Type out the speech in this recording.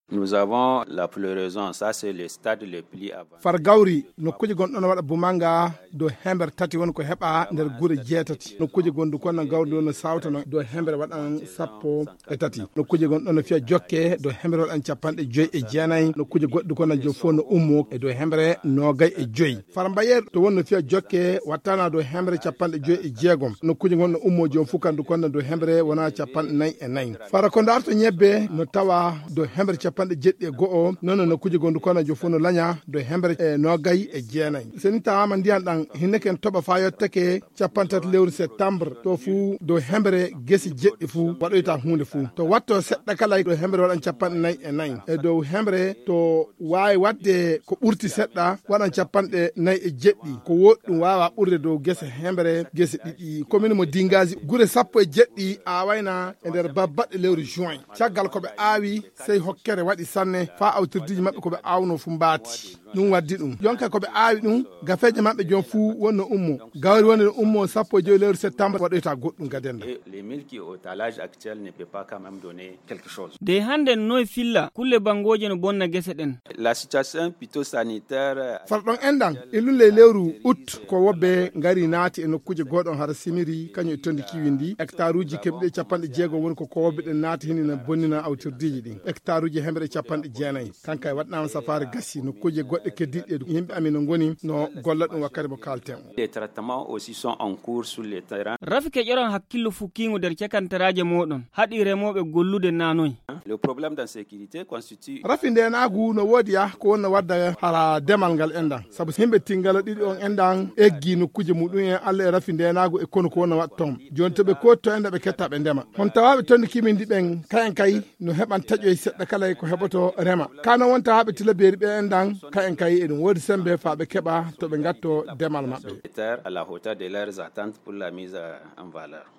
Nous avons la floraison, ça c'est le stade le plus avancé. Far gawri nokkuji gonɗon waɗa bumanga do hember tati woni ko heɓa nder guure jeetati. Nokkuji gonɗu kono gawri no sawtano do hember waɗan sappo e tati. Nokkuji gonɗon no fiya jokke do hember waɗan capanɗe joyi e jeenayi. Nokkuji goɗɗi kono jo fof no ummo e do hembre nogay e joyi. Far mbayer to wonno fiya jokke wattana do hembre capanɗe joyi e jeegom. Nokkuji gonɗo ummo jom fukandu kono do hembre wona capanɗe nayi e nayi. Fara ko darto ñebbe no tawa do hembre capanɗe jeɗɗi e go'o nono nokkuji gonɗu kono jo fof no laña do hembre e nogay e jeenayi. Seni tawama ndiyan ɗan hinneken toɓa fa yetteke capantati lewru septembre to fuu do hembre gesi jeɗɗi fuu waɗoyta hunde fuu to watto seɗɗa kala do hembre waɗan capanɗe nayi e nayi e dow hembre to wawi wadde ko ɓurti seɗɗa waɗan capanɗe nayi e jeɗɗi ko woɗɗum wawa ɓurde dow gese hembre gese ɗiɗi commune mo Dingazi gure sappo e jeɗɗi awayna e nder babbaɗɗe lewru juin caggal koɓe awi sey hokkere waɗi sanne fa awtirdiji mabɓe koɓe awno fu mbati ɗum waddi ɗum jonka koɓe awi ɗum gafeje mabɓe jom fuu wonno ummo gawri woni no ummo sappo e joyi lewru septembre waɗoyta goɗɗum gadenda. Les milles qui au talage actuel ne peut pas quand même donner quelque chose. De hande noy filla kulle bangoje no bonna gese ɗen. La situation plutôt sanitaire. Farɗon endan e lulle lewru août ko wobbe ngari naati e nokkuje goɗon hara simiri kañum e tondi kiwindi hectare uji keɓɗe capanɗe jeegom woni ko wobbe ɗen naati hini na bonnina awtirdiji ɗin hectare uji hemɓe capanɗe jeenayi kanka e waɗnama safari gasi nokkuje goɗɗe keddiɗe yimɓe amin no goni no golla ɗum wakkati mo kalten. Les traitements aussi sont en cours sur le terrain. Rafi ke ƴoron hakkillo fukkingo nder cakantaraje moɗon haɗi remoɓe gollude nanoy. Le problème d'insécurité constitue. Rafi ndenagu no wodi ya ko wonna wadda hara demal ngal endan sabu himɓe tingala ɗiɗi on endan eggi nokkuje muɗum en Allah e rafi ndenagu e kono ko wonna wat tom joni to ɓe kotto enda ɓe ketta ɓe ndema hon tawaɓe tondi kimindi ɓen kayen kay no heɓan taƴoy seɗɗa kala ko heɓoto rema kano wonta haɓe tila beeri ɓe endan kayen kay eɗum wodi sembe fa ɓe keɓa to ɓe gatto demal maɓɓe à la hauteur de leurs attentes pour la mise en valeur.